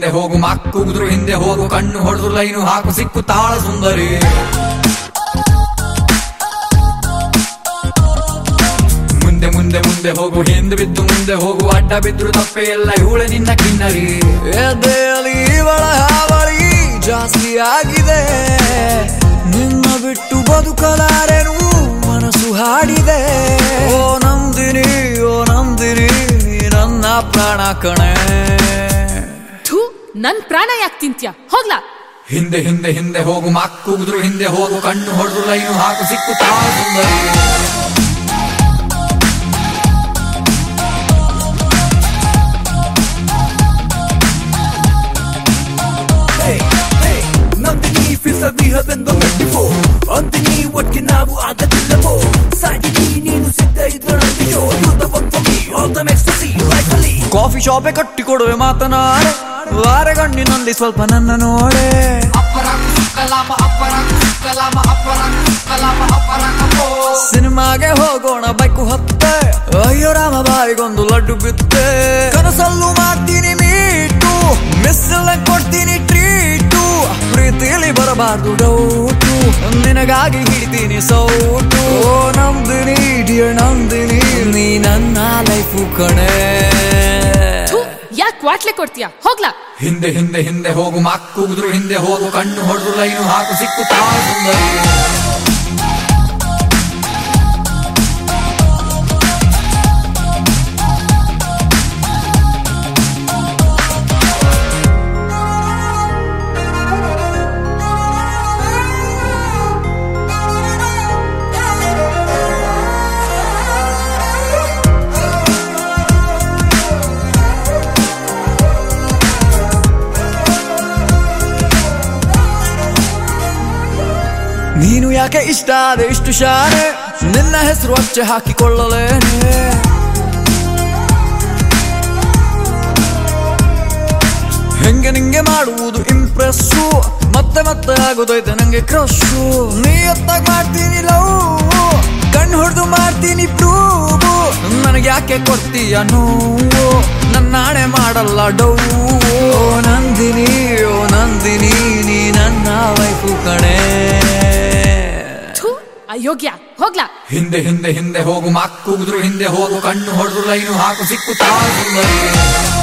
ಹಿಂದೆ ಹೋಗು ಮಕ್ಕುಗಿದ್ರು ಹಿಂದೆ ಹೋಗು ಕಣ್ಣು ಹೊಡೆದು ಲೈನು ಹಾಕು ಸಿಕ್ಕು ತಾಳ ಸುಂದರಿ ಮುಂದೆ ಮುಂದೆ ಮುಂದೆ ಹೋಗು ಹಿಂದೆ ಬಿದ್ದು ಮುಂದೆ ಹೋಗು ಅಡ್ಡ ಬಿದ್ರು ತಪ್ಪೆ ಎಲ್ಲ ಇವಳೆ ನಿನ್ನ ಕಿನ್ನರಿ ಎದೆಯಲ್ಲಿ ಇವಳ ಹಾವಳಿ ಜಾಸ್ತಿ ಆಗಿದೆ ನಿನ್ನ ಬಿಟ್ಟು ಬದುಕಲಾರೆನು ಮನಸ್ಸು ಹಾಡಿದೆ ಓ ನಂದಿನಿ ನೀ ನನ್ನ ಪ್ರಾಣ ಕಣೆ ನನ್ ಪ್ರಾಣ ಯಾಕೆ ತಿಂತ್ಯ ಹೋಗ್ಲಾ ಹಿಂದೆ ಹಿಂದೆ ಹಿಂದೆ ಹೋಗು ಮಕ್ಕುಗಿದ್ರು ಹಿಂದೆ ಹೋಗು ಕಣ್ಣು ಹೊಡೆದು ಲೈನು ಹಾಕು ಸಿಕ್ಕು ತಾಳ ಸುಂದರಿ ಅಂತಿನಿ ಒಟ್ಟಿಗೆ ನಾವು ಆಗದಿಲ್ಲವೋ ಸಾಗಿನಿ ನೀನು ಸಿದ್ಧ ಇದ್ರೊಳಗೆಯೋ ಕಾಫಿ ಶಾಪೆ ಕಟ್ಟಿ ಕೊಡುವೆ ಮಾತನಾಡೆ ವಾರಗಣ್ಣಿನಲ್ಲಿ ಸ್ವಲ್ಪ ನನ್ನ ನೋಡೆ ಸಿನಿಮಾಗೆ ಹೋಗೋಣ ಬೈಕು ಹತ್ತೆ ಅಯ್ಯೋ ರಾಮ ಬಾಯಿಗೊಂದು ಲಡ್ಡು ಬಿತ್ತೆ ಕನಸಲ್ಲೂ ಮಾಡ್ತೀನಿ ಮೀಟು ಮಿಸ್ಸಲ್ಲ ಕೊಡ್ತೀನಿ ಟ್ರೀಟು ಪ್ರೀತಿಲಿ ಬರಬಾರ್ದು ಡೌಟು ನಿನಗಾಗಿ ಹಿಡಿತೀನಿ ಸೌಟು ಓ ನಂದಿನಿ ಡಿಯರ್ ನಂದಿನಿ ನೀ ನನ್ನ ಲೈಫು ಕಣೆ ಯಾಕೆ ವಾಟ್ಲೆ ಕೊಡ್ತೀಯ ಹೋಗ್ಲಾ ಹಿಂದೆ ಹಿಂದೆ ಹಿಂದೆ ಹೋಗು ಮಕ್ಕುಗಿದ್ರು ಹಿಂದೆ ಹೋಗು ಕಣ್ಣು ಹೊಡೆದು ಲೈನು ಹಾಕು ಸಿಕ್ಕು ತಾಳ ಸುಂದರಿ ನೀನು ಯಾಕೆ ಇಷ್ಟ ಆದೆ ಇಷ್ಟು ಶಾನೆ ನಿನ್ನ ಹೆಸರು ಅಚ್ಚೆ ಹಾಕಿಕೊಳ್ಳಲೇನೆ ಹೆಂಗೆ ನಿಂಗೆ ಮಾಡುವುದು ಇಂಪ್ರೆಸ್ಸು ಮತ್ತೆ ಮತ್ತೆ ಆಗೋದೈತೆ ನಂಗೆ ಕ್ರಶು ನೀ ಎತ್ತಾಗ ಮಾಡ್ತೀನಿ ಲವ್ ಕಣ್ಣು ಹೊಡೆದು ಮಾಡ್ತೀನಿ ಪ್ರೂವು ನನಗೆ ಯಾಕೆ ಕೊಡ್ತೀಯ ನೋವು ನನ್ನಾಣೆ ಮಾಡಲ್ಲ ಡೌ ನಂದಿನಿ ನೀ ನನ್ನ ವೈಫು ಕಣೆ ಅಯೋಗ್ಯ ಹೋಗ್ಲಾ ಹಿಂದೆ ಹಿಂದೆ ಹಿಂದೆ ಹೋಗು ಮಕ್ಕುಗಿದ್ರು ಹಿಂದೆ ಹೋಗು ಕಣ್ಣು ಹೊಡೆದು ಲೈನು ಹಾಕು ಸಿಕ್ಕು ತಾಳ ಸುಂದರಿ